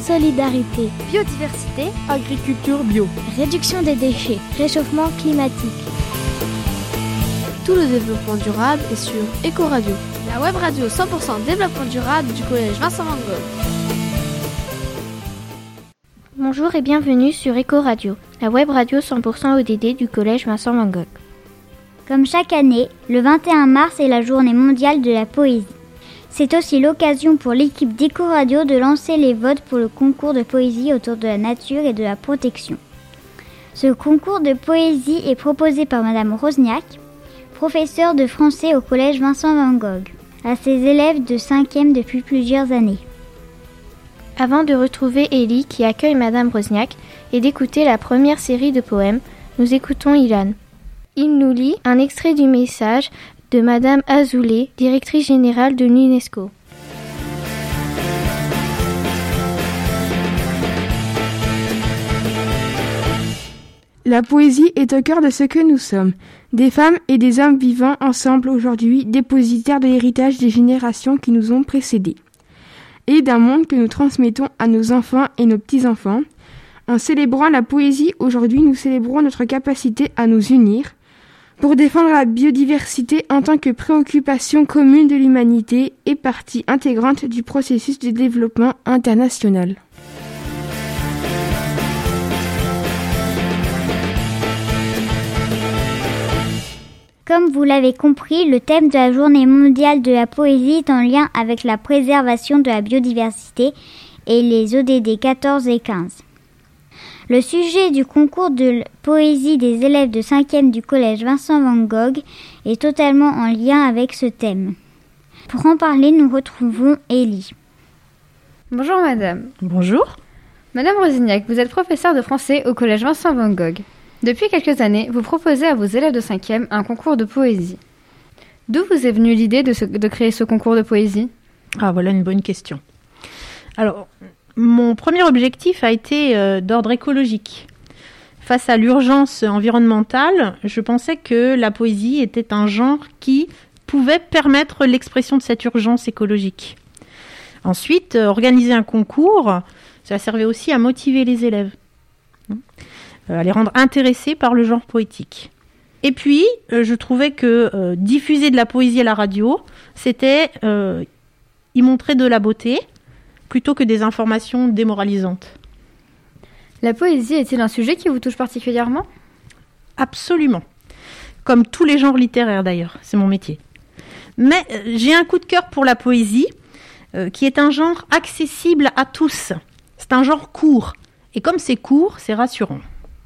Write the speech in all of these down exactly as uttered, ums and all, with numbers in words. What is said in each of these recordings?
solidarité, biodiversité, agriculture bio, réduction des déchets, réchauffement climatique. Tout le développement durable est sur Ecoradio, la web radio cent pour cent développement durable du collège Vincent Van Gogh. Bonjour et bienvenue sur Ecoradio, la web radio cent pour cent O D D du collège Vincent Van Gogh. Comme chaque année, le vingt et un mars est la journée mondiale de la poésie. C'est aussi l'occasion pour l'équipe d'Ecoradio de lancer les votes pour le concours de poésie autour de la nature et de la protection. Ce concours de poésie est proposé par Madame Rosniak, professeure de français au collège Vincent Van Gogh, à ses élèves de cinquième depuis plusieurs années. Avant de retrouver Ellie qui accueille Madame Rosniak et d'écouter la première série de poèmes, nous écoutons Ilan. Il nous lit un extrait du message de Madame Azoulay, directrice générale de l'UNESCO. La poésie est au cœur de ce que nous sommes, des femmes et des hommes vivant ensemble aujourd'hui, dépositaires de l'héritage des générations qui nous ont précédés, et d'un monde que nous transmettons à nos enfants et nos petits-enfants. En célébrant la poésie, aujourd'hui, nous célébrons notre capacité à nous unir, pour défendre la biodiversité en tant que préoccupation commune de l'humanité et partie intégrante du processus de développement international. Comme vous l'avez compris, le thème de la journée mondiale de la poésie est en lien avec la préservation de la biodiversité et les O D D quatorze et quinze. Le sujet du concours de poésie des élèves de cinquième du collège Vincent Van Gogh est totalement en lien avec ce thème. Pour en parler, nous retrouvons Ellie. Bonjour madame. Bonjour. Madame Rosniak, vous êtes professeure de français au collège Vincent Van Gogh. Depuis quelques années, vous proposez à vos élèves de cinquième un concours de poésie. D'où vous est venue l'idée de, ce, de créer ce concours de poésie ? Ah, voilà une bonne question. Alors... Mon premier objectif a été euh, d'ordre écologique. Face à l'urgence environnementale, je pensais que la poésie était un genre qui pouvait permettre l'expression de cette urgence écologique. Ensuite, euh, organiser un concours, ça servait aussi à motiver les élèves, hein, à les rendre intéressés par le genre poétique. Et puis, euh, je trouvais que euh, diffuser de la poésie à la radio, c'était euh, y montrer de la beauté, plutôt que des informations démoralisantes. La poésie est-il un sujet qui vous touche particulièrement ? Absolument. Comme tous les genres littéraires d'ailleurs, c'est mon métier. Mais euh, j'ai un coup de cœur pour la poésie, euh, qui est un genre accessible à tous. C'est un genre court. Et comme c'est court, c'est rassurant.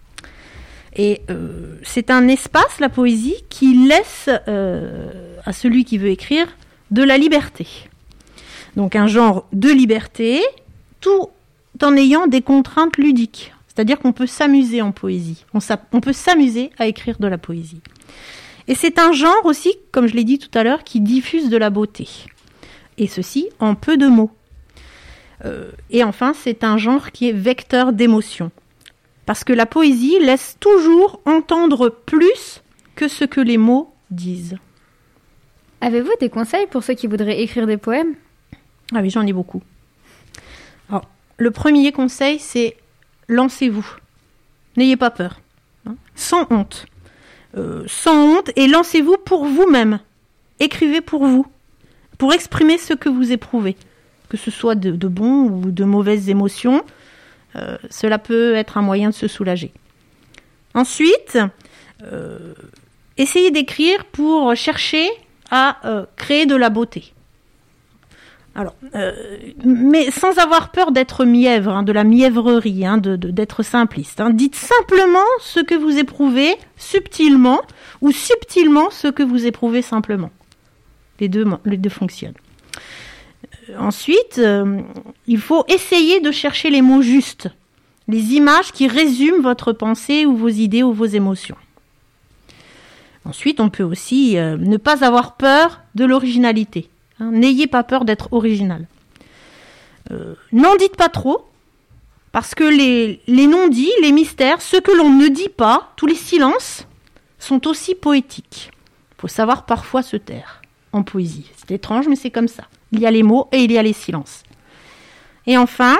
Et euh, c'est un espace, la poésie, qui laisse euh, à celui qui veut écrire de la liberté. Donc un genre de liberté, tout en ayant des contraintes ludiques. C'est-à-dire qu'on peut s'amuser en poésie. On, on peut s'amuser à écrire de la poésie. Et c'est un genre aussi, comme je l'ai dit tout à l'heure, qui diffuse de la beauté. Et ceci en peu de mots. Euh, et enfin, c'est un genre qui est vecteur d'émotion. Parce que la poésie laisse toujours entendre plus que ce que les mots disent. Avez-vous des conseils pour ceux qui voudraient écrire des poèmes ? Ah oui, j'en ai beaucoup. Alors, le premier conseil, c'est lancez-vous. N'ayez pas peur. Hein, sans honte. Euh, sans honte et lancez-vous pour vous-même. Écrivez pour vous. Pour exprimer ce que vous éprouvez. Que ce soit de, de bons ou de mauvaises émotions, euh, cela peut être un moyen de se soulager. Ensuite, euh, essayez d'écrire pour chercher à euh, créer de la beauté. Alors, euh, mais sans avoir peur d'être mièvre, hein, de la mièvrerie, hein, de, de, d'être simpliste. Hein. Dites simplement ce que vous éprouvez subtilement ou subtilement ce que vous éprouvez simplement. Les deux, les deux fonctionnent. Euh, ensuite, euh, il faut essayer de chercher les mots justes, les images qui résument votre pensée ou vos idées ou vos émotions. Ensuite, on peut aussi euh, ne pas avoir peur de l'originalité. Hein, n'ayez pas peur d'être original. Euh, n'en dites pas trop, parce que les, les non-dits, les mystères, ce que l'on ne dit pas, tous les silences, sont aussi poétiques. Il faut savoir parfois se taire en poésie. C'est étrange, mais c'est comme ça. Il y a les mots et il y a les silences. Et enfin,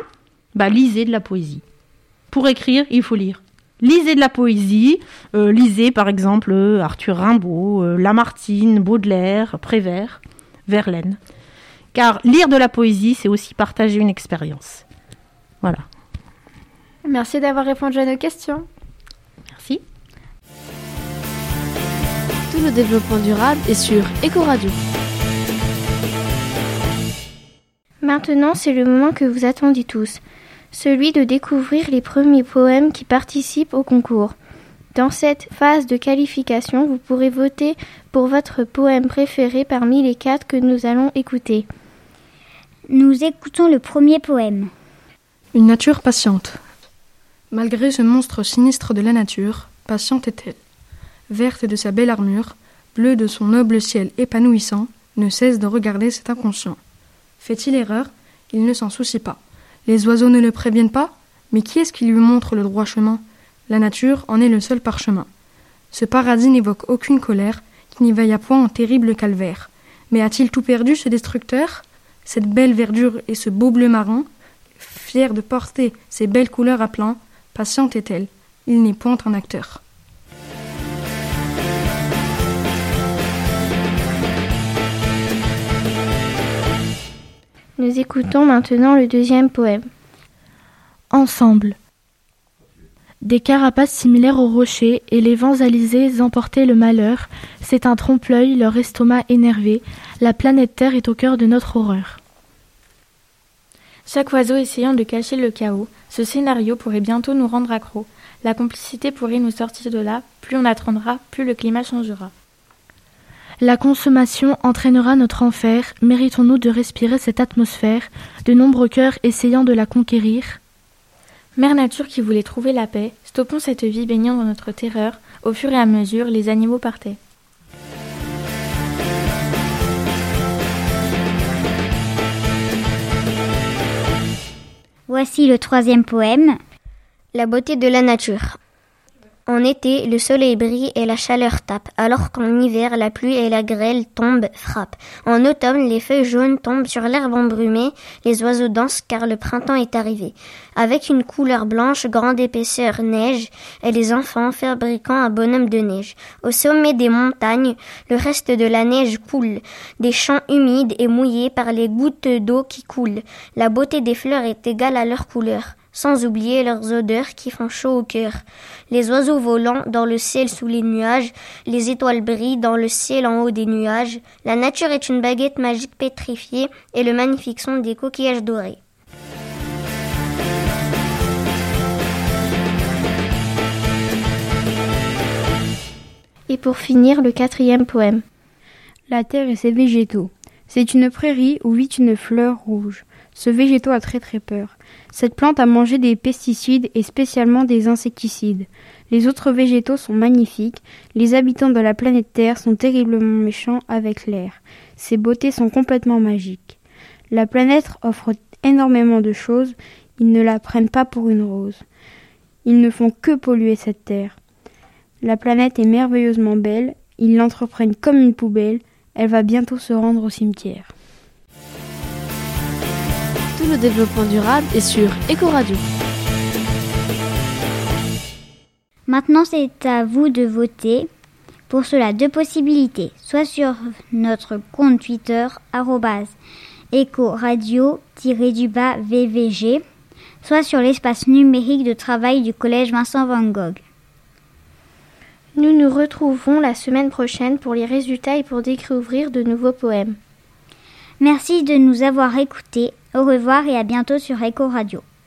Bah, lisez de la poésie. Pour écrire, il faut lire. Lisez de la poésie. Euh, lisez, par exemple, euh, Arthur Rimbaud, euh, Lamartine, Baudelaire, Prévert, Verlaine. Car lire de la poésie, c'est aussi partager une expérience. Voilà. Merci d'avoir répondu à nos questions. Merci. Tout le développement durable est sur Ecoradio. Maintenant, c'est le moment que vous attendiez tous, celui de découvrir les premiers poèmes qui participent au concours. Dans cette phase de qualification, vous pourrez voter pour votre poème préféré parmi les quatre que nous allons écouter. Nous écoutons le premier poème. Une nature patiente. Malgré ce monstre sinistre de la nature, patiente est-elle. Verte de sa belle armure, bleue de son noble ciel épanouissant, ne cesse de regarder cet inconscient. Fait-il erreur? Il ne s'en soucie pas. Les oiseaux ne le préviennent pas? Mais qui est-ce qui lui montre le droit chemin? La nature en est le seul parchemin. Ce paradis n'évoque aucune colère, qui n'y veille à point en terrible calvaire. Mais a-t-il tout perdu, ce destructeur? Cette belle verdure et ce beau bleu marin, fier de porter ces belles couleurs à plein, patiente est-elle, il n'est point un acteur. Nous écoutons maintenant le deuxième poème. Ensemble. Des carapaces similaires aux rochers et les vents alizés emportaient le malheur. C'est un trompe-l'œil, leur estomac énervé. La planète Terre est au cœur de notre horreur. Chaque oiseau essayant de cacher le chaos, ce scénario pourrait bientôt nous rendre accros. La complicité pourrait nous sortir de là. Plus on attendra, plus le climat changera. La consommation entraînera notre enfer. Méritons-nous de respirer cette atmosphère? De nombreux cœurs essayant de la conquérir. Mère Nature qui voulait trouver la paix, stoppons cette vie baignant dans notre terreur. Au fur et à mesure, les animaux partaient. Voici le troisième poème. La beauté de la nature. En été, le soleil brille et la chaleur tape, alors qu'en hiver, la pluie et la grêle tombent, frappent. En automne, les feuilles jaunes tombent sur l'herbe embrumée, les oiseaux dansent car le printemps est arrivé. Avec une couleur blanche, grande épaisseur neige, et les enfants fabriquant un bonhomme de neige. Au sommet des montagnes, le reste de la neige coule, des champs humides et mouillés par les gouttes d'eau qui coulent. La beauté des fleurs est égale à leur couleur, sans oublier leurs odeurs qui font chaud au cœur. Les oiseaux volants dans le ciel sous les nuages, les étoiles brillent dans le ciel en haut des nuages. La nature est une baguette magique pétrifiée et le magnifique son des coquillages dorés. Et pour finir, le quatrième poème. La terre et ses végétaux. C'est une prairie où vit une fleur rouge. Ce végétaux a très très peur. Cette plante a mangé des pesticides et spécialement des insecticides. Les autres végétaux sont magnifiques. Les habitants de la planète Terre sont terriblement méchants avec l'air. Ses beautés sont complètement magiques. La planète offre énormément de choses. Ils ne la prennent pas pour une rose. Ils ne font que polluer cette terre. La planète est merveilleusement belle. Ils l'entreprennent comme une poubelle. Elle va bientôt se rendre au cimetière. Tout le développement durable est sur Ecoradio. Maintenant, c'est à vous de voter. Pour cela, deux possibilités. Soit sur notre compte Twitter, arobase Ecoradio-V V G, soit sur l'espace numérique de travail du Collège Vincent Van Gogh. Nous nous retrouvons la semaine prochaine pour les résultats et pour découvrir de nouveaux poèmes. Merci de nous avoir écoutés. Au revoir et à bientôt sur Ecoradio.